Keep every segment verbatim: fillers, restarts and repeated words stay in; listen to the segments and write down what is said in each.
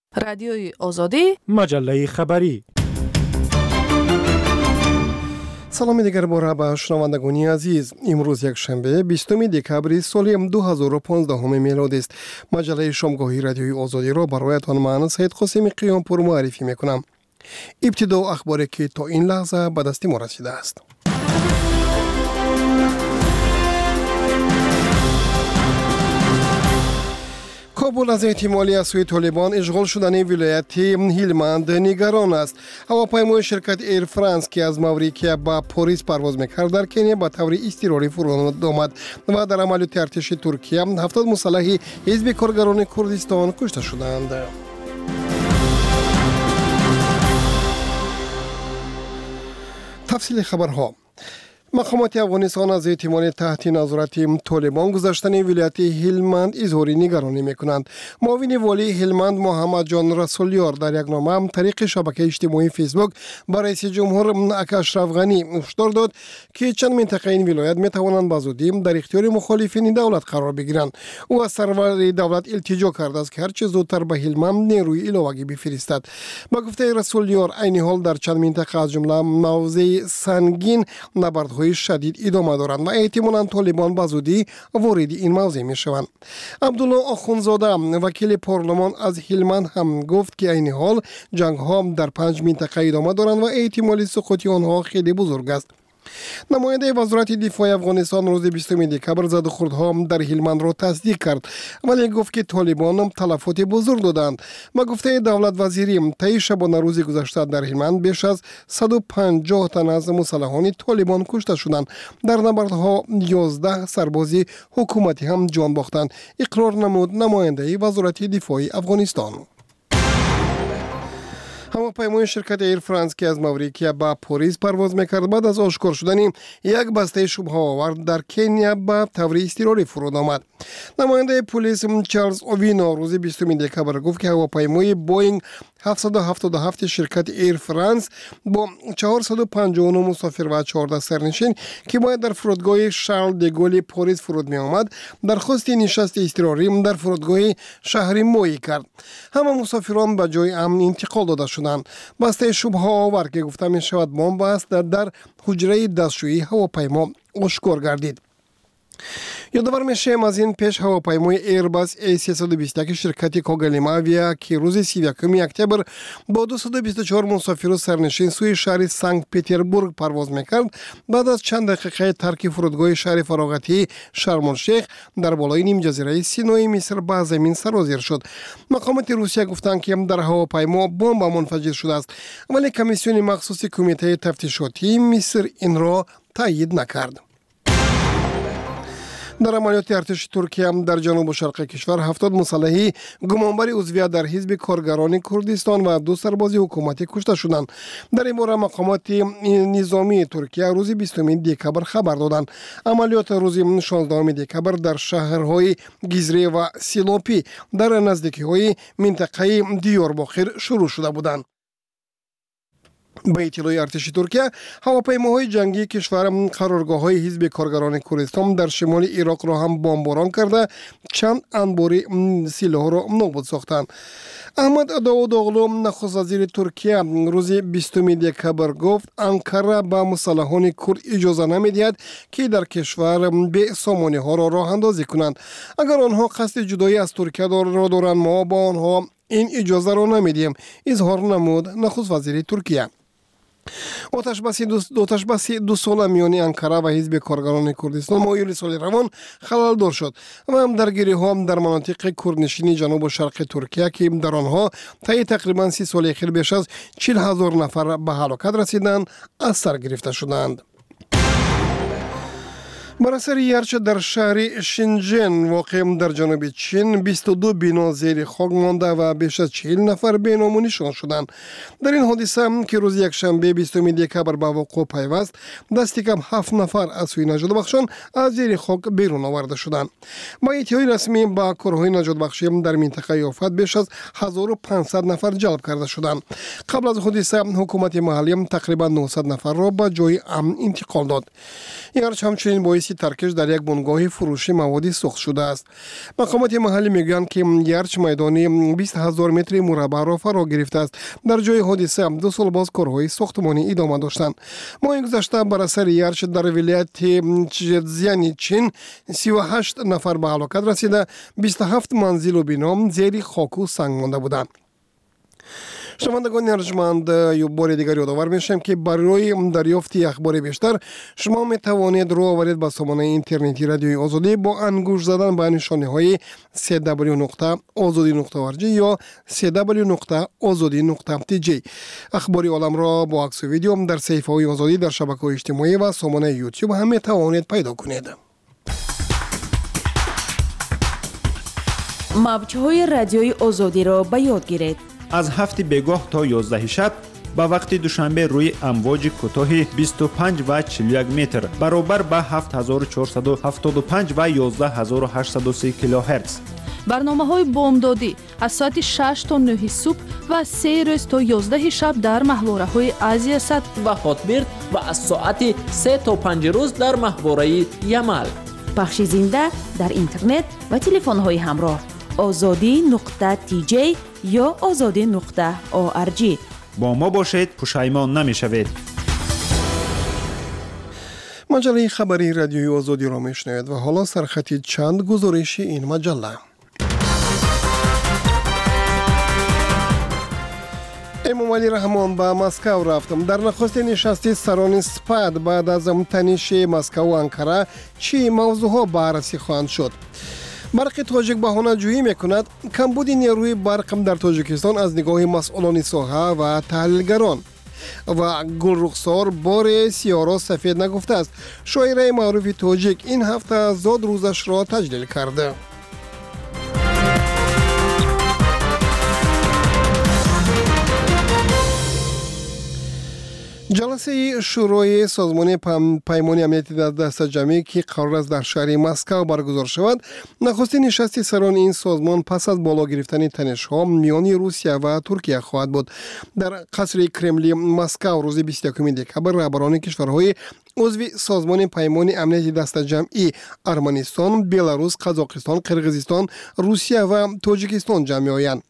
رادیوی آزادی، مجله خبری. سلام دیگر باره به شنوندگان عزیز. امروز یک شنبه بیستم دکبر سال دو هزار و پانزده میلادی است. مجله شامگاهی رادیوی آزادی را برایتان من سید قاسم قیامپور معرفی میکنم. ابتدا اخباری که تا این لحظه به دست ما رسیده است. کابل از احتمالی از سوی طالبان اشغال شدن ولایت هلمند نگران است. هواپیمای شرکت ایر فرانس که از ماوریکیا به پاریس پرواز میکرد در کنیا به طور اضطراری فرود آمد و در عملیات ارتش ترکیه هفتاد مسلح حزب کارگران کردستان کشته شدند. تفصیل خبرها. مقامات افغانستان از احتمال تحت نظارت طالبان گذاشتن ولایت هلمند اظهار نگرانی میکنند. معاون والی هلمند محمد جان رسولیار در یک نامه طریق شبکه اجتماعی فیسبوک با رئیس جمهور اشرف غنی هشدار داد که چند منطقه این ولایت میتوانند به زودی در اختیار مخالفین دولت قرار بگیرند. او از سرور دولت التجا کرده است که هرچه زودتر به هلمند نیروی علاوه‌ای بفرستد. با گفته رسولیار عین حال در چند منطقه از جمله موضع سنگین نبرد شدید ادامه دارند و احتمالاً طالبان به زودی وارد این موضوع می شوند. عبدالله آخوندزاده وکیل پارلمان از هلمند هم گفت که این حال جنگ ها در پنج منطقه ادامه دارند و احتمال سقوط آنها خیلی بزرگ است. نماینده وزارت دفاع افغانستان روز بیستم دکبر زد و خوردها در هلمند را تصدیق کرد ولی گفت که طالبان تلفات بزرگ دادند. با گفته دولت وزیری طی شبانه روز گذشته در هلمند بیش از صد و پنجاه تن از مسلحان طالبان کشته شدند. در نبردها یازده سرباز حکومتی هم جان باختند. اقرار نمود نماینده وزارت دفاع افغانستان. هواپیمای شرکت ایر فرانس که از ماوریکیا به پاریس پرواز میکرد بعد از آشکار شدن یک بسته شبهه آور در کنیا به طور اضطراری فرود آمد. نماینده پلیس چارلز اووینا روز بیستم دکبر گفت که هواپیمای بوینگ هفتصد و هفتاد و هفت شرکت ایر فرانس با چهارصد و پنجاه و نه مسافر و چهارده سرنشین که باید در فرودگاه شارل دگول پاریس فرود می آمد درخواست نشست اضطراری در فرودگاه شهر موی کرد. همه مسافران به جای امن انتقال داده شدند. بسته شبهه آور که گفته می شود بمب است در حجره دستشویی هواپیما آشکار گردید. یادآور میشیم از این پیش هواپیمای ایرباس ای سیصد و بیست و یک شرکت کوگلیماویا که روز سی و یکم اکتبر با دویست و بیست و چهار مسافر و سرنشین سوی شهر سنت پترزبورگ پرواز میکرد بعد از چند دقیقه ترک فرودگاه شهر فراغتی شرم الشیخ در بالای نیم جزیره سینای مصر به زمین سرازیر شد. مقامات روسیه گفتند که در هواپیما بمب منفجر شده است ولی کمیسیون مخصوص کمیته تفتیشاتی مصر این را تایید نکرد. در عملیات ارتش ترکیه در جنوب و شرق کشور هفتاد مسلح گمانبر عضویت در حزب کارگران کردستان و دو سرباز حکومتی کشته شدند. در این باره مقامات نظامی ترکیه روز بیستم دکبر خبر دادند. عملیات روز شانزدهم دکبر در شهرهای گیزره و سیلوپی در نزدیکی منطقه دیارباکر شروع شده بودند. به اطلاع ارتش ترکیه هواپیماهای جنگی کشور قرارگاه‌های حزب کارگران کردستان در شمال عراق را هم بمباران کرده چند انبار سلاح را نابود ساختند. احمد داوودوغلو نخست وزیر ترکیه روز بیستم دکبر گفت انقره به مسلحان کرد اجازه نمیدهد که در کشور به سامانه ها را راه اندازی کنند. اگر آنها قصد جدایی از ترکیه را دارند ما با آنها این اجازه را نمیدیم، اظهار نمود نخست وزیر ترکیه. آتش بسی دو, بسی دو ساله میان انقره و حزب کارگران کردستان مایل سال روان خلل دار شد و هم درگیری ها هم در مناطق کردنشینی جنوب و شرق ترکیه که در آنها طی تقریبا سی سال اخیر بیش از چهل هزار نفر به هلاکت رسیدند از سر گرفته شدند. بر اثر یرچ در شهر شنجن واقع در جنوب چین بیست و دو بنا زیر خاک مانده و بیش از چهل نفر بی نام و نشان شدند. در این حادثه که روز یکشنبه بیستم دکبر به وقوع پیوست دست کم هفت نفر از سوی نجات بخشان از زیر خاک بیرون آورده شدند. با ادعای رسمی با کارهای نجات بخشی در منطقه آفت بیش از هزار و پانصد نفر جلب کرده شدند. قبل از حادثه حکومت محلی تقریبا نهصد نفر را به جای امن انتقال داد. یرچ همچنین باعث باعث ترکش در یک بنگاه فروشی مواد سوخت شده است. مقامات محلی میگویند که گرچ میدانی بیست هزار متر مربع را فرا گرفته است، در جای حادثه دو سال باز کارهای ساختمانی ادامه داشتند. ماه گذشته بر اثر یرش در ولایت چجزیان چین سی و هشت نفر به هلاکت رسیده، بیست و هفت منزل و بنا زیر خاک و سنگ مانده بودند. شنوندگان ارجمند، یو بار دیگر یادآور میشم که برای دریافت اخبار بیشتر شما می توانید رو آورید به سامانه اینترنتی رادیوی آزادی با انگوش زدن به نشانه های سی دبلیو نقطه آزادی نقطه او آر جی یا سی دبلیو نقطه آزادی نقطه تی جی. اخباری عالم را با عکس و ویدیو در صفحه های آزادی در شبکه‌های اجتماعی و سامانه یوتیوب هم می توانید پیدا کنید. موج‌های رادیوی آزادی را به یاد گیرید. از هفت بگاه تا یازده شب با وقت دوشنبه روی امواج کوتاه بیست و پنج و چهل و یک متر برابر با هفت هزار و چهارصد و هفتاد و پنج و یازده هزار و هشتصد و سه کیلوهرتز. برنامه‌های بامدادی از ساعت شش تا نه صبح و سه روز تا یازده شب در ماهواره‌های آسیا صد و هاتبرد و از ساعت سه تا پنج روز در ماهواره یمل. پخش زنده در اینترنت و تلفن‌های همراه آزادی نقطه تی جی یا آزادی نقطه او آر جی. با ما باشید، پشیمان نمی‌شوید. مجله خبری رادیوی آزادی را میشنوید و حالا سرخط چند گزارش این مجله. امامعلی رحمان به مسکو رفتم. در نخستین نشست سران سپاد بعد از تنش مسکو و انکره چی موضوعها بررسی خواهند شد؟ برق تاجیک بهانه جویی میکند کمبود نیروی برق در تاجیکستان از نگاه مسئولان ساحه و تحلیلگران. و گل رخسار بار سیاه سفید نگفته است. شاعره معروف تاجیک این هفته زاد روزش را تجلیل کرده. جلسه شورای سازمان پیمان امنیتی در دست جمعی که قرار است در شهر مسکو برگزار شود، نخستین نشست سران این سازمان پس از بالا گرفتن تنش‌ها میان روسیه و ترکیه خواهد بود. در قصر کرملین مسکو روز بیست و یکم دکبر رهبران کشورهای عضو سازمان پیمان امنیتی دست جمعی ارمنستان، بلاروس، قزاقستان، قرقیزستان، روسیه و تاجیکستان جمع آیند.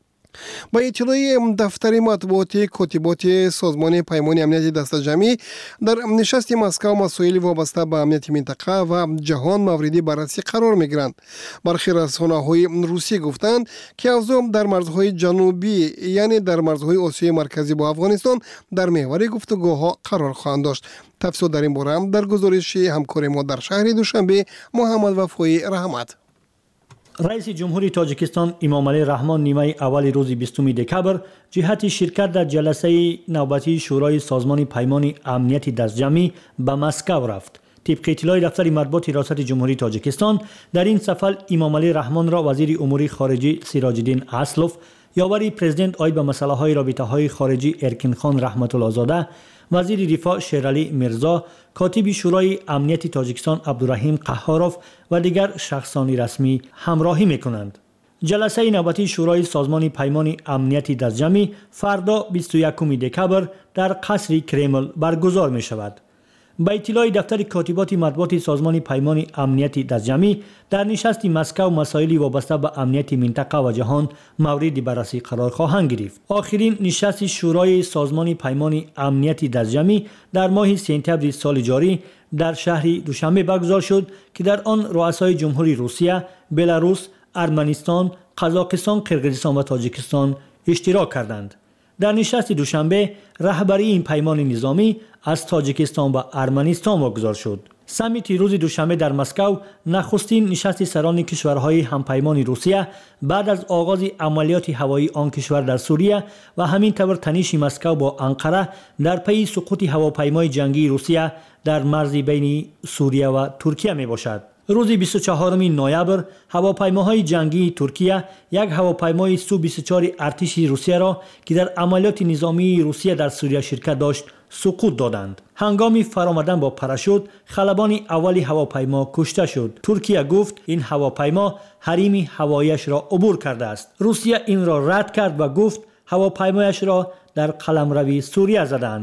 با اطلاع دفتر مطبوعات کاتبات سازمان پیمان امنیتی دست جمعی، در نشست مسکو مسائل وابسته به امنیت منطقه و جهان موردی بررسی قرار می‌گیرند. برخی رسانه‌های روسی گفتند که اوضاع در مرزهای جنوبی یعنی در مرزهای آسیای مرکزی با افغانستان در محور گفتگوها قرار خواهند داشت. تفصیل در این باره در گزارش همکار ما در شهر دوشنبه محمد وفای رحمت. رئیس جمهوری تاجیکستان امامعلی رحمان نیمه اول روز بیستم دکبر جهت شرکت در جلسه نوبتی شورای سازمان پیمان امنیتی دست جمعی به مسکو رفت. طبق اطلاع دفتر مطبوعات ریاست جمهوری تاجیکستان، در این سفر امامعلی رحمان را وزیر امور خارجه سراج الدین اسلوف، یاور پرزیدنت آید به مسائل های رابطه های خارجی ارکین خان رحمت الله زاده، وزیر دفاع شیرعلی میرزا، کاتب شورای امنیتی تاجیکستان عبدالرحیم قهاروف و دیگر شخصان رسمی همراهی میکنند. جلسه نوبتی شورای سازمان پیمان امنیتی دست جمعی فردا بیست و یکم دکبر در قصر کرمل برگزار می شود. با اطلاع دفتر کاتبات مطبوعات سازمان پیمان امنیتی دست جمعی، در نشست مسکو مسائلی وابسته به امنیت منطقه و جهان مورد بررسی قرار خواهند گرفت. آخرین نشست شورای سازمان پیمان امنیتی دست جمعی در ماه سپتامبر سال جاری در شهر دوشنبه برگزار شد که در آن رؤسای جمهوری روسیه، بلاروس، ارمنستان، قزاقستان، قرقیزستان و تاجیکستان اشتراک کردند. در نشست دوشنبه رهبری این پیمان نظامی از تاجیکستان و ارمنستان واگذار شد. سمیت روز دوشنبه در مسکو نخستین نشست سران کشورهای همپیمان روسیه بعد از آغاز عملیات هوایی آن کشور در سوریه و همین طور تنش مسکو با انقره در پی سقوط هواپیمای جنگی روسیه در مرز بین سوریه و ترکیه می باشد. روز بیست و چهارم نوامبر هواپیماهای جنگی ترکیه یک هواپیمای سو بیست و چهار ارتش روسیه را که در عملیات نظامی روسیه در سوریه شرکت داشت سقوط دادند. هنگامی فرآمدن با پاراشوت خلبان اول هواپیما کشته شد. ترکیه گفت این هواپیما حریم هوایش را عبور کرده است. روسیه این را رد کرد و گفت هواپیمایش را در قلمرو سوریه زدند.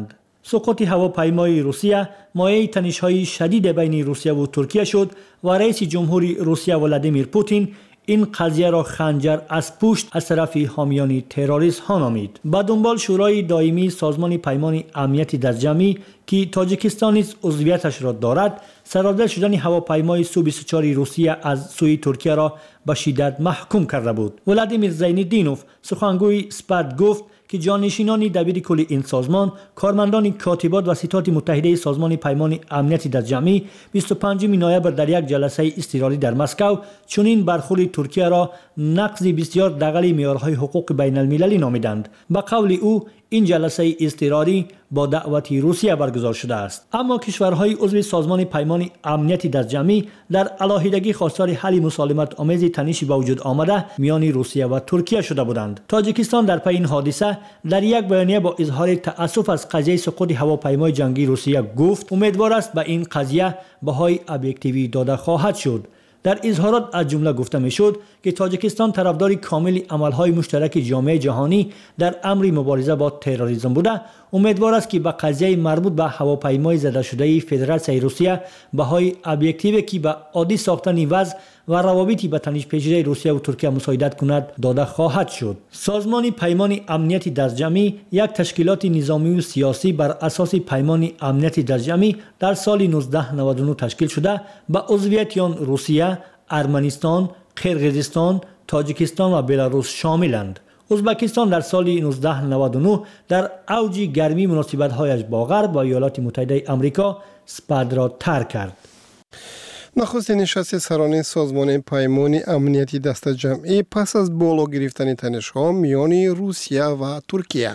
سقوط هواپیمای روسیه مایه تنش‌های شدید بین روسیه و ترکیه شد و رئیس جمهوری روسیه ولادیمیر پوتین این قضیه را خنجر از پشت از طرف حامیان تروریسم ها نامید. به دنبال شورای دائمی سازمان پیمان امنیت دستجمعی که تاجیکستان نیز عضویتش را دارد، سرازیر شدن هواپیمای سو بیست و چهار روسیه از سوی ترکیه را به شدت محکوم کرده بود. ولادیمیر زینالدینوف سخنگوی سپرد گفت که جانشینان دبیر کل این سازمان، کارمندان کاتبات و ستاد متحده سازمان پیمان امنیت دستجمعی بیست و پنجم نوامبر در یک جلسه اضطراری در مسکو چنین برخورد ترکیه را نقض بسیار دغل معیارهای حقوق بین المللی نامیدند. به قول او این جلسه اضطراری با دعوت روسیه برگزار شده است، اما کشورهای عضو سازمان پیمان امنیت دستجمعی در علاهیدگی خواستار حل مسالمت آمیز تنشی به وجود آمده میان روسیه و ترکیه شده بودند. تاجیکستان در پی این حادثه در یک بیانیه با اظهار تأسف از قضیه سقوط هواپیمای جنگی روسیه گفت امیدوار است به این قضیه بهای ابجکتیوی داده خواهد شد. در اظهارات از جمله گفته میشد که تاجیکستان طرفدار کامل عملهای مشترک جامعه جهانی در امر مبارزه با تروریسم بوده. امیدوار است که به قضیه مربوط به هواپیمای زده شده فدراسیون روسیه بهای ابجکتیوی که به عادی ساختن وضع و روابطی به تنش پیچیده روسیه و ترکیه مساعدت کند داده خواهد شد. سازمان پیمان امنیت دستجمعی یک تشکیلات نظامی و سیاسی بر اساس پیمان امنیت دستجمعی در سال نوزده نود و نه تشکیل شده به عضویت آن روسیه، ارمنستان، قرقیزستان، تاجیکستان و بلاروس شاملند. ازبکستان در سال نوزده نود و نه در اوج گرمی مناسبت‌هایش با غرب و ایالات متحده آمریکا سپرد را ترک کرد. نخستین نشست سرانه سازمان پیمان امنیتی دستجمعی پس از بالا گرفتن تنش‌ها میان روسیه و ترکیه.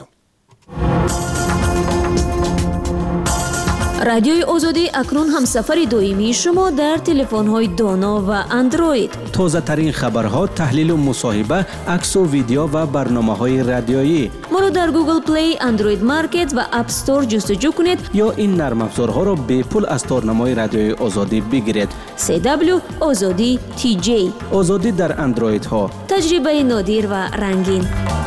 رادیوی آزادی اکنون همسفر دائمی شما در تلفن‌های دانا و اندروید. تازه ترین خبرها، تحلیل و مصاحبه، عکس و ویدیو و برنامه‌های رادیویی. ما را در گوگل پلی، اندروید مارکت و اپ استور جستجو کنید یا این نرم افزارها را به پول از تارنمای رادیوی آزادی بگیرید. سی دبلیو آزادی تی جی. آزادی در اندروید ها. تجربه نادر و رنگین.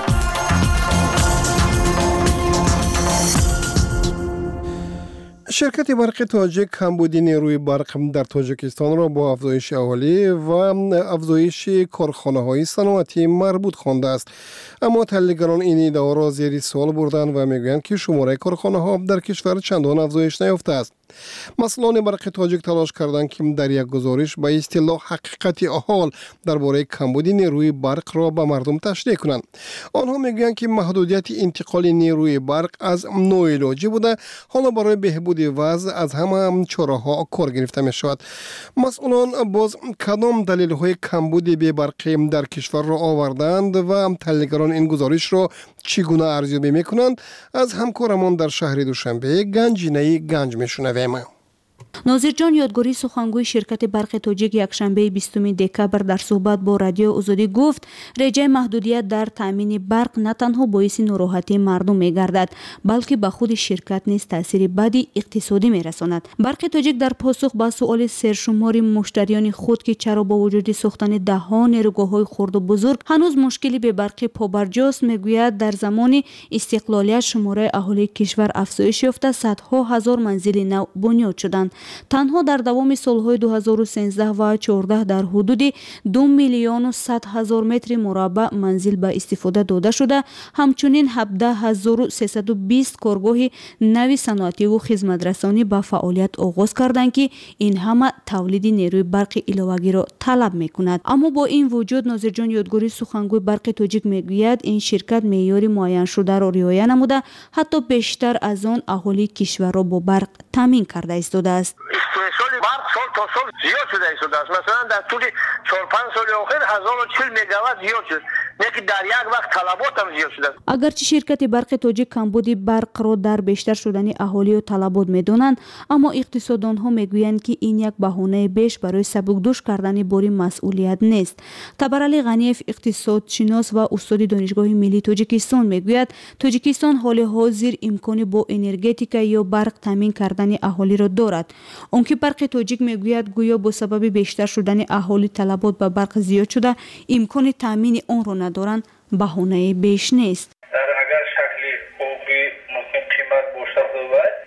شرکت برق تاجیک کمبودی نیروی برق در تاجیکستان را با افزایش اهالی و افزایش کارخانه‌های صنعتی مربوط خوانده است. اما تحلیلگران این ایده را زیر سوال بردند و میگویند که شماره کارخانه‌ها در کشور چندان افزایش نیافته است. مسئولان برق تاجیک تلاش کردند که در یک گزارش به اصطلاح حقیقت حال درباره کمبودی نیروی برق را به مردم تشریح کنند. آنها میگویند که محدودیت انتقال نیروی برق از نوعلاجی بوده، حالا برای بهبود وضع از همه چاره‌ها کار گرفته می شود. مسئولان باز کدام دلیل‌های کمبود بی برقی در کشور را آوردند و تحلیلگران این گزارش را چگونه ارزیابی می‌کنند؟ از همکارمان در شهر دوشنبه گنجینه گنج می‌شنویم. ناظر جان یادگاری سخنگوی شرکت برق تاجیک یکشنبه بیستم دکبر در صحبت با رادیو آزادی گفت رجای محدودیت در تامین برق نه تنها باعث ناراحتی مردم می‌گردد بلکه به خود شرکت نیز تاثیر بدی اقتصادی می‌رساند. برق تاجیک در پاسخ به سوال سرشمار مشتریان خود که چرا با وجود ساختن ده‌ها نیروگاه‌های خرد و بزرگ هنوز مشکلی به برق پابرجاست میگوید در زمان استقلالیت شماره اهالی کشور افزایش یافته، صدها هزار منزل نو بنیاد شدند. تنها در دوام سالهای دو هزار و سیزده و چهارده در حدود دو میلیون و صد هزار متر مربع منزل به استفاده داده شده. همچنین هفده هزار و سیصد و بیست کارگاه نوی صنعتی و خدمترسانی به فعالیت آغاز کردند که این همه تولید نیروی برق علاوه‌ای را طلب می‌کند. اما با این وجود ناظر جان یادگاری سخنگوی برق تاجیک میگوید این شرکت معیار معین شده را رعایت نموده، حتی بیشتر از آن اهالی کشور را با برق تامین کرده ایستاده است. استحصال برق سال تا سال زیاد شده ایستاده است. مثلا در طول چهار پنج سال اخیر هزار و چهل مگاوات زیاد شد، نه که در یک وقت طلبات هم زیاد شده. اگرچه شرکت برق تاجیک کمبود برق را در بیشتر شدن اهالی و طلبات میدونند، اما اقتصاددانها میگویند که این یک بهانه بیش برای سبکدوش کردن بار مسئولیت نیست. تبرعلی غنیف اقتصادشناس و استاد دانشگاه ملی تاجیکستان میگوید تاجیکستان حال حاضر امکانی با انرژتیک یا برق تامین کردن اهالی را دارد. اونکه برق تاجیک میگوید گویا با سبب بیشتر شدن اهالی طلبات به برق زیاد شده امکان تامین آن را ندارند، بهانه بیش نیست. اگر شکلی خوبی ممکن قیمت باشد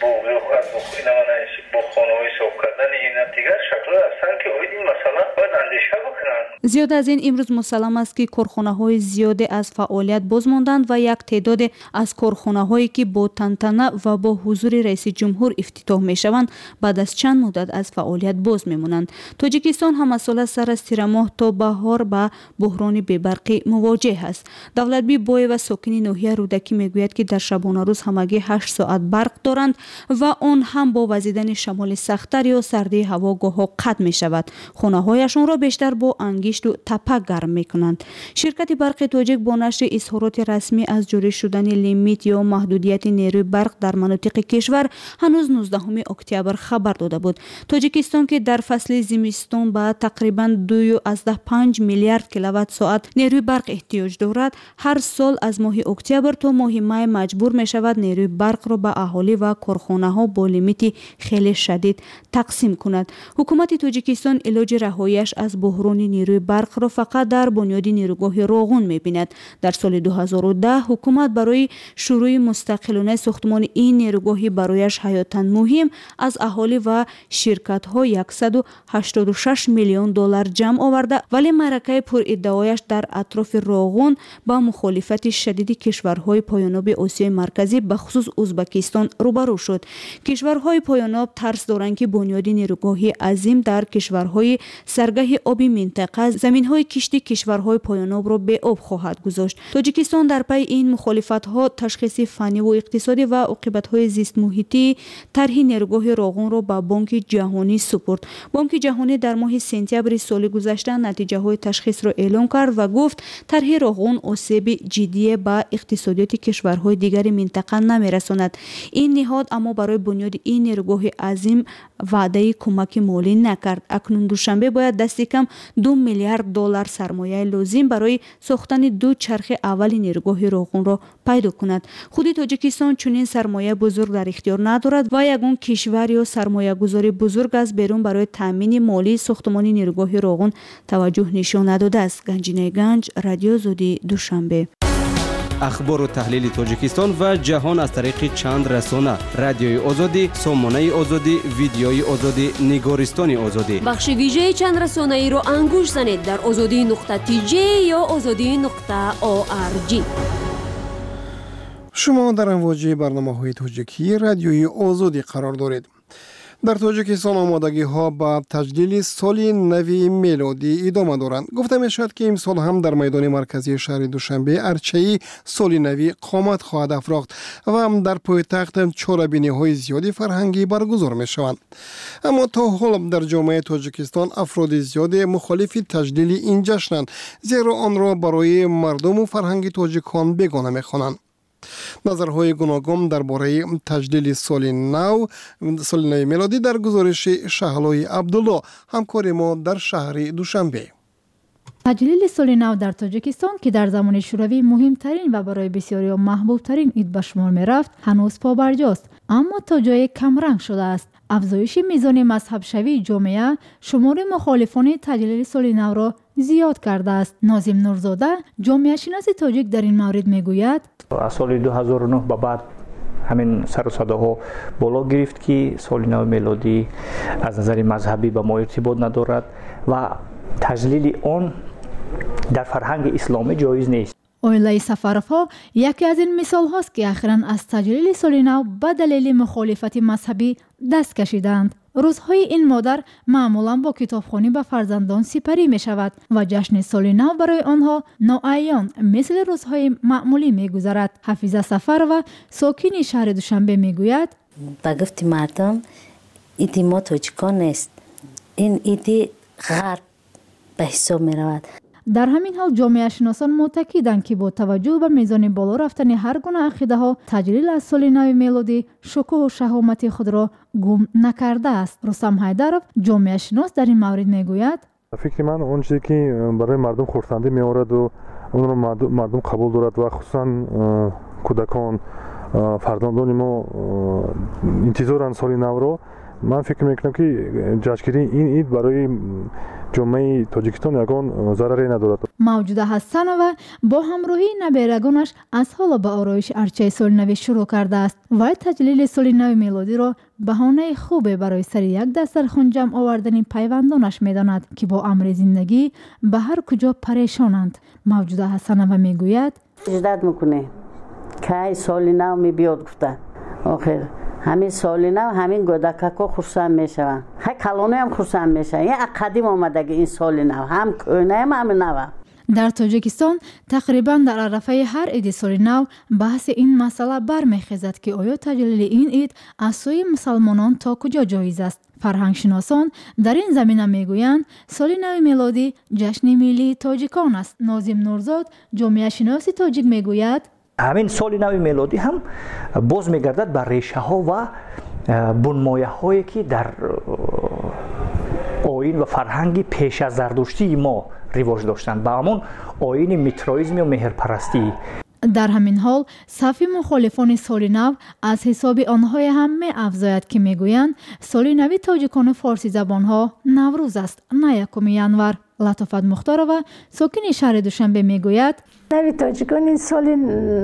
бо аз инаванайш бо хонавои соҳб кардани ина дигар шакло ҳастанд ки оид ин масъала бояд андеша бикунанд. зиёда аз ин имрӯз мусаллам аст ки корхонаҳои зиёде аз фаъолият боз монданд ва як теъдоде аз корхонаҳое ки бо тантана ва бо ҳузури раиси ҷумҳур ифтитоҳ мешаванд баъд аз чанд муддат аз фаъолият боз мемонанд. тоҷикистон ҳамасола сар аз тирамоҳ то баҳор ба буҳрони бебарқӣ мувоҷеҳ аст. давлатбӣ боева сокини ноҳияи рӯдакӣ мегӯяд ки дар шабонарӯз ҳамагӣ ҳашт соат барқ доранд ва он ҳам бо вазидани шамоли сахттар ё сардии ҳаво гоҳҳо қатъ мешавад. хонаҳояшонро бештар бо ангишту тапа гарм мекунанд. ширкати барқи тоҷик бо нашри изҳороти расмӣ аз ҷорӣ шудани лимит ё маҳдудияти нерӯи барқ дар манотиқи кишвар ҳанӯз нуздаҳуми октябр хабар дода буд. тоҷикистон ки дар фасли зимистон ба тақрибан ду азда панҷ миллиард киловатт-соат нерӯи барқ эҳтиёҷ дорад, ҳар сол аз моҳи октябр то моҳи май маҷбур мешавад нерӯи барқро ба аҳолӣ ва корхонаҳо бо лимити хеле шадид тақсим кунад. ҳукумати тоҷикистон илоҷи раҳоияш аз буҳрони нерӯи барқро фақат дар бунёди нерӯгоҳи Роғун мебинад. дар соли ду ҳазору даҳ ҳукумат барои шурӯи мустақилонаи сохтмони ин нерӯгоҳи барояш ҳаётан муҳим аз аҳолӣ ва ширкатҳо яксаду ҳаштоду шаш миллион доллар ҷамъ оварда, вале маъракаи пуриддаояш дар атрофи Роғун ба мухолифати шадиди кишварҳои поёноби Осиёи марказӣ бахусус Узбекистон рӯбарӯ шуд. кишварҳои поёноб тарс доранд ки бунёди нерӯгоҳи азим дар кишварҳои саргаҳи оби минтақа заминҳои кишти кишварҳои поёнобро беоб хоҳад гузошт. тоҷикистон дар пайи ин мухолифатҳо ташхиси фанниву иқтисодӣ ва оқибатҳои зистмуҳитии тарҳи нерӯгоҳи Роғунро ба Бонки ҷаҳонӣ супурд. Бонки ҷаҳонӣ дар моҳи сентябри соли гузашта натиҷаҳои ташхисро эълон кард ва гуфт тарҳи Роғун осеби ҷиддие ба иқтисодиёти кишварҳои дигари минтақа намерасонад. ин ниҳод аммо барои бунёди ин нерӯгоҳи азим ваъдаи кӯмаки молӣ накард. акнун душанбе бояд дасти кам ду миллиард доллар сармояи лозим барои сохтани ду чархи аввали нерӯгоҳи Роғунро пайдо кунад. худи тоҷикистон чунин сармояи бузург дар ихтиёр надорад ва ягон кишвар ё сармоягузори бузург аз берун барои таъмини молии сохтмони нерӯгоҳи Роғун таваҷҷӯҳ нишон надодааст. Ганҷинаи Ганҷ, Радио Озодӣ, Душанбе. ахбору таҳлили тоҷикистон ва ҷаҳон аз тариқи чанд расона: радиои озодӣ, сомонаи озодӣ, видеои озодӣ, нигористони озодӣ. бахши вижеи чанд расонаиро ангуш занед дар озодӣ нуқта ти ҷей ё озодӣ нуқта о ар ҷи. шумо дар амвоҷи барномаҳои тоҷикӣ радиои озодӣ қарор доред. дар тоҷикистон омодагиҳо ба таҷдили соли нави мелодӣ идома доранд. гуфта мешавад ки имсол ҳам дар майдони марказии шаҳри Душанбе арчаи соли навӣ қомат хоҳад афрохт ва ҳам дар пойтахт чорабиниҳои зиёди фарҳангӣ баргузор мешаванд. аммо то ҳол дар ҷомеаи тоҷикистон афроди зиёде мухолифи таҷдили ин ҷашнанд, зеро онро барои мардуму фарҳанги тоҷикон бегона мехонанд. назарҳои гуногун дар бораи таҷдили соли нав соли нави мелодӣ дар гузориши Шаҳлои Абдулло, ҳамкори мо дар шаҳри Душанбе. таҷлили соли нав дар тоҷикистон ки дар замони шӯравӣ муҳимтарин ва барои бисёриҳо маҳбубтарин ид ба шумор мерафт, ҳанӯз побарҷост, аммо то ҷое камранг шудааст. афзоиши мизони мазҳабшавии ҷомеа шумори мухолифони таҷлили соли навро зиёд кардааст. Нозим Нурзода, ҷомеашиноси тоҷик, дар ин маврид мегӯяд: аз соли ду ҳазору нӯҳ ба баъд ҳамин сарусадаҳо боло гирифт ки соли нави мелодӣ аз назари мазҳабӣ ба мо иртибот надорад ва таҷлили он дар фарҳанги исломӣ ҷоиз нест. оилаи Сафаровҳо яке аз ин мисолҳост ки ахиран аз таҷлили соли нав ба далели мухолифати мазҳабӣ даст кашиданд. рӯзҳои ин модар маъмулан бо китобхонӣ ба фарзандон сипарӣ мешавад ва ҷашни соли нав барои онҳо ноайён мисли рӯзҳои маъмулӣ мегузарад. Ҳафиза Сафарова, сокини шаҳри Душанбе, мегӯяд: ба гуфти мардум иди мо тоҷикон нест, ин иди ғарб ба ҳисоб меравад. дар ҳамин ҳол ҷомеашиносон муътақиданд ки бо таваҷҷӯҳ ба мезони боло рафтани ҳар гуна ақидаҳо, таҷлил аз соли нави мелодӣ шукӯҳу шаҳомати худро гум накардааст. Рустам Ҳайдаров, ҷомеашинос, дар ин маврид мегӯяд: фикри ман он чизе ки барои мардум хурсандӣ меораду онро мардум қабул дорад ва хусусан кӯдакон фарзандони мо интизоранд соли навро, من فکر میکنم که جشنگیری این عید برای جامعه تاجیکستان یگان ضرری ندارد. موجوده حسنова با همراهی نبیرگانش از حالا به آرایش ارچه سال نو شروع کرده است. وی تجلیل سال نو میلادی را بهانه خوبه برای سر یک دسترخوان جمع آوردن پیوندانش میداند که با امر زندگی به هر کجا پریشانند. موجوده حسنова میگوید اجداد میکنه که سال نو می بیاد گفته آخر همین سال نو همین گودککا خرسند میشوند های کلانه هم خرسند میشوند این قدیم آمدگی این سال نو هم کنه هم هم نو. در تاجیکستان تقریبا در عرفه هر عید سال نو بحث این مسئله برمیخیزد که آیا تجلیل این عید از سوی مسلمانان تا کجا جایز است. فرهنگ شناسان در این زمینه میگویند سال نو میلادی جشن ملی تاجیکان است. ناظم نورزاد جامعه شناس تاجیک میگوید همین سال نو میلادی هم باز میگردد بر ریشه ها و بنمایه هایی که در آیین و فرهنگی پیش از زردشتی ما رواج داشتند، با همون آیین میترائیسم و مهرپرستی. در همین حال صف مخالفان سال نو از حساب آنهای هم می افزاید که میگویند سال نو تاجیکان فارسی زبان ها نوروز است نه یکم ینور. لطافت مختارova ساکن شهر دوشنبه میگوید نو تاجیکان این سال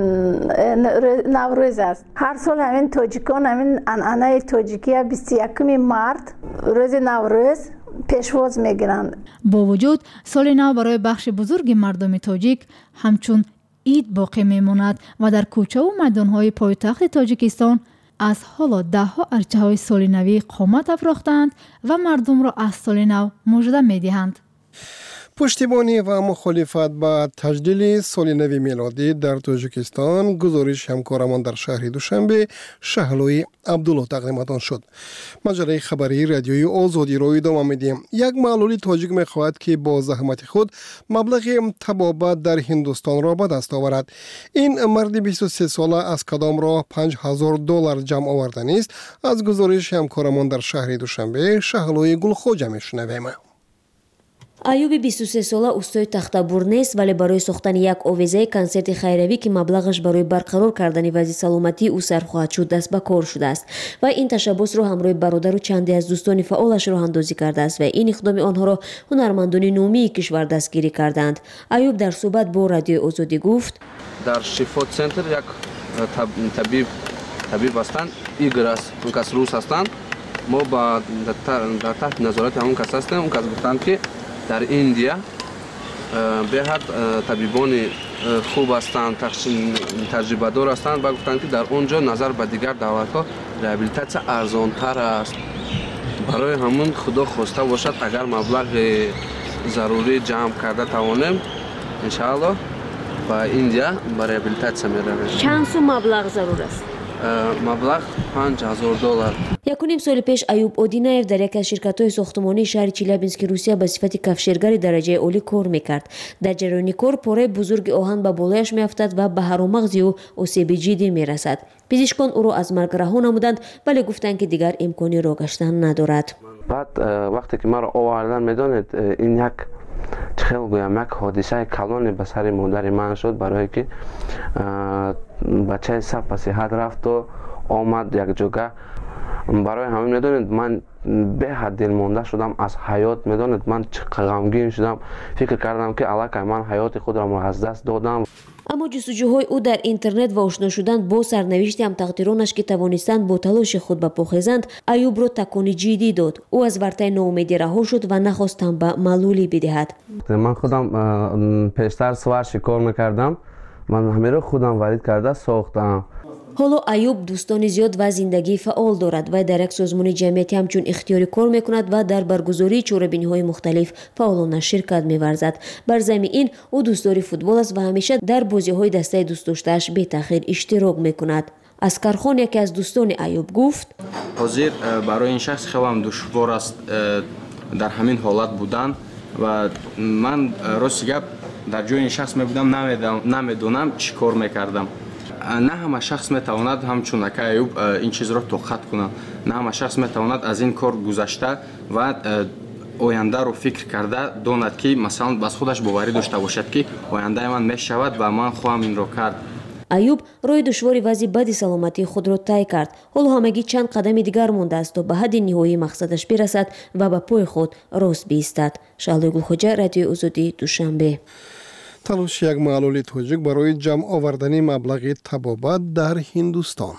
نوروز است. هر سال همین تاجیکان همین عنعنه تاجیکی بیست و یکم مارت روز نوروز پیشواز میگیرند. با وجود سال نو برای بخش بزرگ مردم تاجیک همچون عید باقی میماند و در کوچه و میدانهای پایتخت تاجیکستان از حالا ده ها ارچه های سال نوی قامت افراختند و مردم را از سال نو مژده میدهند. پشتیبانی و مخالفت با تجلیل سال نو میلادی در تاجیکستان گزارش همکارمان در شهر دوشنبه شهلوی عبدالله تقدیمتان شد. مجله خبری رادیوی آزادی را ادامه میدیم. یک معلول تاجیک میخواهد که با زحمت خود مبلغ طبابت در هندوستان را به دست آورد. این مرد بیست و سه ساله از کدام را پنج هزار دلار جمع آوردن است. از گزارش همکارمان در شهر دوشنبه شهلوی گلخوجه میشنویم. айюби бисту се сола устои тахтабур нест, вале барои сохтани як овезаи консерти хайравӣ ки маблағаш барои барқарор кардани вазъи саломатии ӯ сарф хоҳад шуд даст ба кор шудааст. Вай ин ташаббусро ҳамроҳи бародару чанде аз дӯстони фаъолаш роҳандозӣ кардааст ва ин иқдоми онҳоро ҳунармандони номии кишвар дастгирӣ карданд. Айюб дар суҳбат бо радиои Озодӣ гуфт: дар шифо центр як табиб табиб ҳастанд, игр аст, он кас рус ҳастанд. мо дар таҳти назорати ҳамон кас ҳастем. Он кас гуфтанд ки дар Индия беҳад табибони хуб ҳастанд, таҷрибадор ҳастанд ва гуфтанд ки дар он ҷо назар ба дигар давлатҳо реабилитатсия арзонтар аст. барои ҳамон худо хоста бошад, агар маблағи зарурӣ ҷамъ карда тавонем, иншааллоҳ ба Индия ба реабилитатсия меравем. чанд сум маблағ зарур аст? маблағ панҷ ҳазор доллар. Якуним соли пеш Айюб Одинаев дар яке аз ширкатҳои сохтмонии шаҳри Челябински, Русия ба сифати кафшергари дараҷаи олӣ кор мекард. Дар ҷараёни кор пораи бузурги оҳан ба болояш меафтад ва ба ҳаромағзи ӯ осеби ҷиддӣ мерасад. Пизишкон ӯро аз марг раҳо намуданд, вале гуфтанд ки дигар имкони роҳ гаштан надорад. баъд вақте ки маро овардан, медонед, ин як чхел гӯям як ҳодисаи калоне ба сари модари ман шуд, барое ки бачаи саб ба сиҳат рафту омад якҷога. барои ҳамин медонед ман беҳад дилмонда шудам аз ҳаёт. Медонед ман чӣ ғамгин шудам, фикр кардам ки аллакай ман ҳаёти худро аз даст додам. аммо ҷустуҷӯҳои ӯ дар интернет ва ошно шудан бо сарнавишти ҳамтақдиронаш ки тавонистанд бо талоши худ ба похезанд, Айюбро такони ҷиддӣ дод. ӯ аз вартаи ноумедӣ раҳо шуд ва нахост там ба маълулӣ бидиҳад. ман худам пештар сварши кор мекардам. ман ҳамеро худам варид карда сохтам. ҳоло Айюб дӯстони зиёд ва зиндагии фаъол дорад. Вай дар як созмони ҷамъиятӣ ҳамчун ихтиёрӣ кор мекунад ва дар баргузории чорабиниҳои мухталиф фаъолона ширкат меварзад. бар замми ин ӯ дӯстдори футбол аст ва ҳамеша дар бозиҳои дастаи дӯстдоштааш бетаъхир иштирок мекунад. Аскархон, яке аз дӯстони Айюб, гуфт: ҳозир барои ин шахс хелам душвор аст дар ҳамин ҳолат будан ва ман рости гап дар ҷои ин шахс мебудам, намедонам чӣ кор мекардам. не ҳама шахс метавонад ҳамчун ака Айюб ин чизро тоқат кунад. не ҳама шахс метавонад аз ин кор гузашта ва ояндаро фикр карда донад ки масалан бас худаш боварӣ дошта бошад ки ояндаи ман мешавад ва ман хоҳам инро кард. аюб роҳи душвори вазъи бади саломатии худро тай кард. ҳоло ҳамагӣ чанд қадами дигар мондааст то ба ҳадди ниҳоии мақсадаш бирасад ва ба пои худ рост биистад. Шаҳлои Гулхоҷа, Радиои Озодӣ, Душанбе. талоши як маълули тоҷик барои ҷамъ овардани маблағи табобат дар Ҳиндустон.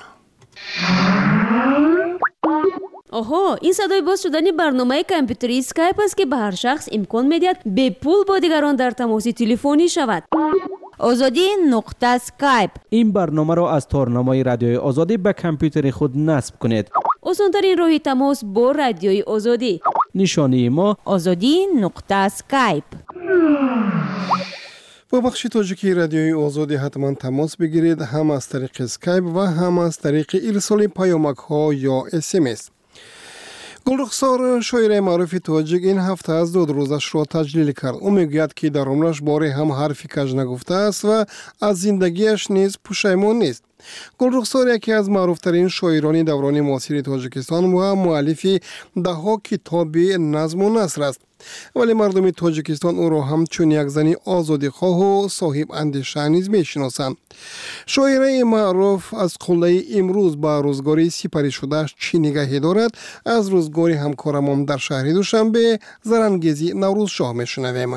оҳо, ин садои боз шудани барномаи компютери скайп аст ки ба ҳар шахс имкон медиҳад бепул бо дигарон дар тамоси телефонӣ шавад. озодӣ нуқта скайп. ин барномаро аз торнамои радиои озодӣ ба компютери худ насб кунед. осонтарин роҳи тамос бо радиои озодӣ. нишонии мо озодӣ нуқта скайп. бо бахши тоҷикии радиои озодӣ ҳатман тамос бигиред, ҳам аз тариқи скайп ва ҳам аз тариқи ирсоли паёмакҳо ё смс. гулрухсор, шоираи маъруфи тоҷик, ин ҳафта аз додурӯзашро таҷлил кард. ӯ мегӯяд ки дар умраш боре ҳам ҳарфи каж нагуфтааст ва аз зиндагиаш низ пушаймон нест. гулрухсор яке аз маъруфтарин шоирони даврони муосири Тоҷикистон ва муаллифи даҳҳо китоби назму наср аст. вале мардуми Тоҷикистон ӯро ҳамчун як зани озодихоҳу соҳибандеша низ мешиносанд. шоираи маъруф аз қуллаи имрӯз ба рӯзгори сипаришудааш чӣ нигаҳе дорад? аз рӯзгори ҳамкорамон дар шаҳри Душанбе, Зарангези Наврӯзшоҳ мешунавем.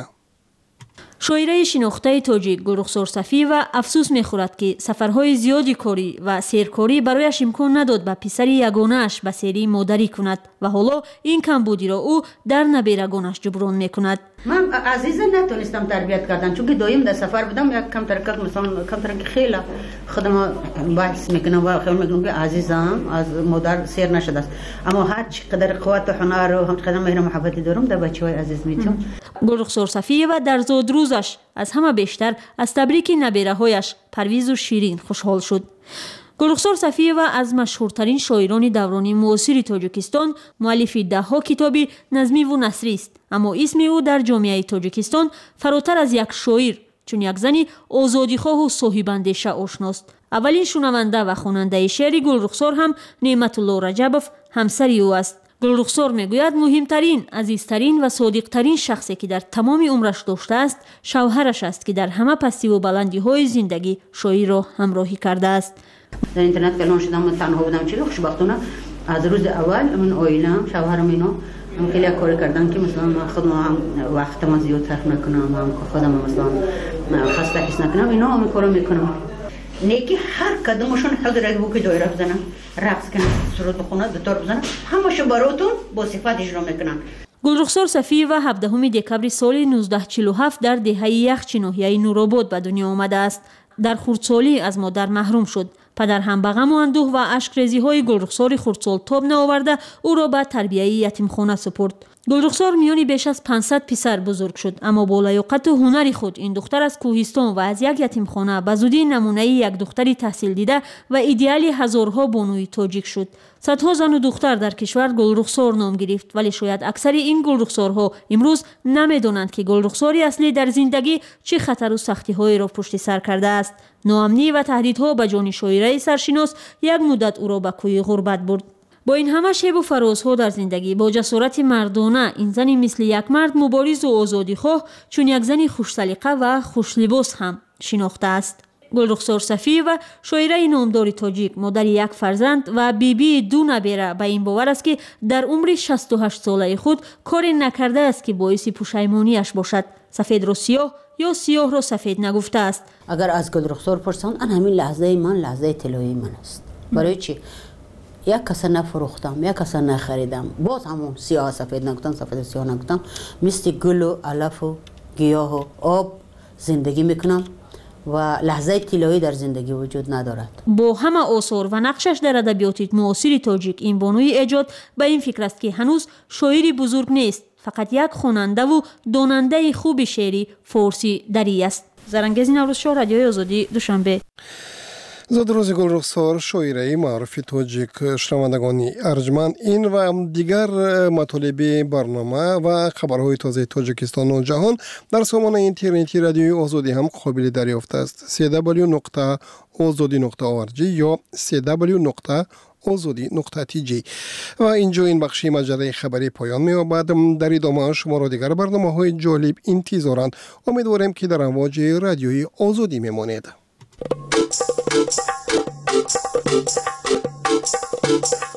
шоираи шинохтаи тоҷик Гулрухсор Сафиева афсӯс мехӯрад ки сафарҳои зиёди корӣ ва серкорӣ барояш имкон надод ба писари ягонааш ба серии модарӣ кунад ва ҳоло ин камбудиро ӯ дар наберагонаш ҷуброн мекунад. من عزیزه نتونستم تربیت کردن چون که دایم در سفر بودم یک کم ترکت مثلا کم ترک خیلی خودم بحث میکنم و خیلی میکنم که عزیزم از مادر سیر نشده است اما هر چقدر قوت و هنر و هم چقدر مهر و محبتی دارم در بچه‌های عزیز میتونم. گلرخسار صفیه در زود روزش از همه بیشتر از تبریک نبیره‌هایش پرویز و شیرین خوشحال شد. گلرخسار صفیه از مشهورترین شاعران دوران معاصر تاجیکستان، مؤلفی ده‌ها کتابی نظمی و نثری است، اما اسم او در جامعه تاجیکستان فراتر از یک شاعر چون یک زنی آزادیخواه و صاحب‌اندیشه آشناست. اولین شنونده و خواننده شعر گلرخسار هم نعمت الله رجبوف همسر او است. گلرخسار میگوید مهمترین، عزیزترین و صادقترین شخصی که در تمام عمرش داشته است شوهرش است که در همه پستی و بلندی های زندگی شاعر را همراهی کرده است. در اینترنت فلان شدم من تنها بودم چیزی خوشبختانه از روز اول من عائله‌ام شوهرم اینا هم خیلی کار کردن که مثلا خودم هم وقتم زیاد صرف نکنم، هم خودم مثلا خسته حس نکنم، اینا هم کارو میکنم. نیکی هر کدومشون حاضر بود که دایره بزنن، رقص کنن، سرود بخونن، دتار بزنن، همه‌شو براتون با صفات اجرا میکنن. گلرخسار صفیه هفدهم دکبر سال نوزده چهل و هفت در دهه یخچی ناحیه نورآباد به دنیا آمده است. در خردسالی از مادر محروم شد. پدر هم به غم و اندوه و اشک‌ریزی های گلرخسار خردسال تاب نآورده او را به تربیه یتیمخانه سپرد. گلرخسار میانی بیش از پانصد پسر بزرگ شد، اما با لیاقت و هنر خود این دختر از کوهستان و از یک یتیمخانه به زودی نمونه یک دختری تحصیل دیده و ایدئال هزارها بانوی تاجیک شد. صدها زن و دختر در کشور گلرخسار نام گرفت، ولی شاید اکثر این گلرخسارها امروز نمیدانند که گلرخساری اصلی در زندگی چه خطر و سختی هایی را پشت سر کرده است. ناامنی و تهدیدها به جان شاعره سرشناس یک مدت او را به کوی غربت برد. با این همه شیب و فرازها در زندگی، با جسارت مردانه، این زنی مثل یک مرد مبارز و آزادیخواه چون یک زنی خوش سلیقه و خوش لباس هم شناخته است. گلرخسار صفیه و شاعره نامدار تاجیک، مادر یک فرزند و بیبی دو نبیره، به این باور است که در عمر شصت و هشت ساله خود کاری نکرده است که باعث پشیمانیش باشد. سفید را سیاه یا سیاه را سفید نگفته است. اگر از گلرخسار پرسان، آن همین لحظه من لحظه طلایی من است. برای چی؟ یک کس نفروختم، یک کس نخریدم، باز همون سیاه سفید نگفتم، سفید سیاه نگفتم، مثل گل و علف و گیاه و آب زندگی میکنم و لحظه طلایی در زندگی وجود ندارد. با همه آثار و نقشش در ادبیات معاصر تاجیک، این بانوی ایجاد به این فکر است که هنوز شاعری بزرگ نیست، فقط یک خواننده و داننده خوب شعری فارسی دری است. زرنگزی نوروزشاه، رادیوی آزادی، دوشنبه. زادروز گلرخسار، شاعره معروف تاجیک. شنوندگان ارجمند، این و دیگر مطالب برنامه و خبرهای تازه تاجیکستان و جهان در سامانه اینترنتی رادیوی آزادی هم قابل دریافت است. سی دبلیو نقطه آزادی نقطه او آر جی یا سی دبلیو نقطه آزادی نقطه تی جی. و اینجا این بخشی مجله خبری پایان می‌یابد. در ادامه شما را دیگر برنامه‌های جالب انتظارند. امیدواریم که در امواج رادیوی آزادی میمانید. you.